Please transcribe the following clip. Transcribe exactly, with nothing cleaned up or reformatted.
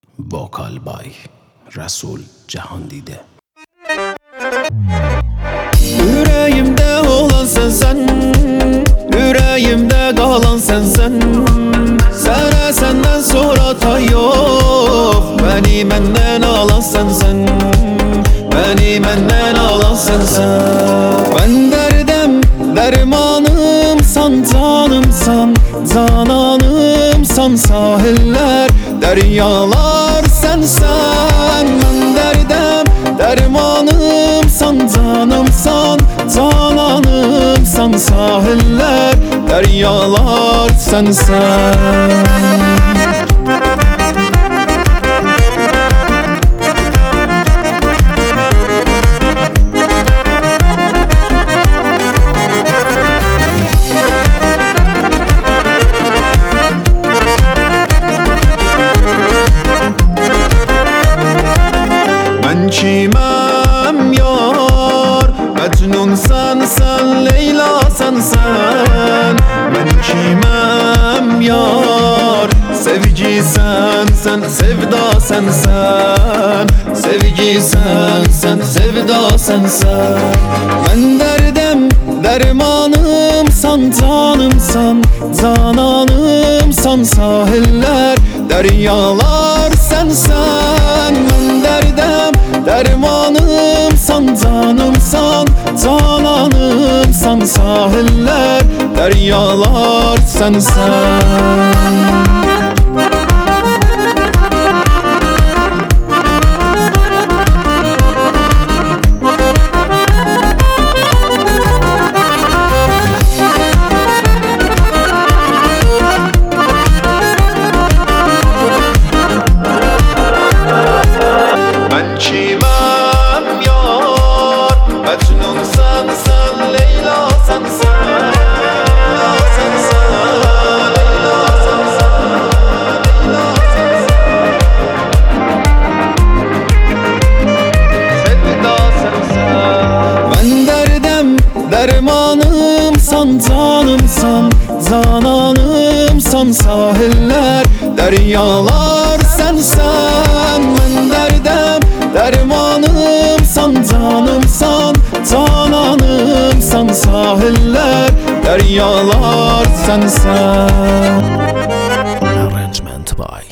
Vokal by Resul Cihandide. Yüreğimde olan sensen, yüreğimde kalan sensen. Sana senden sonra tay yok, beni menden alan sensen, beni menden alan sensen. Ben derdem dermanımsan, canımsan, cananımsan. Sahiller, deryalar sensen. Ben derdem dermanımsan, canımsan, cananımsan. Sahiller, deryalar sensen. Ben kimem yar, Mecnun sen sen, Leyla sen sen. Ben kimem yar, sevgi sen sen, sevda sen sen. Sevgi sen sen, sevda sen sen. Ben derdem dermanımsan, canımsan, cananımsan. Sahiller, deryalar sensen. Ben derdem dermanımsan, canımsan, cananımsan. Sahiller, deryalar sensen. Ben kimem yar, Mecnun sen sen, Leyla sen sen. Leyla sen sen, Leyla sen sen, Leyla sen sen. Sevda sen sen. Ben derdem dermanımsan, canımsan, cananımsan. Sahiller, deryalar sensen. Ben derdem dermanımsan, canımsan, cananımsan. Sahiller, deryalar sensen. Arrangement by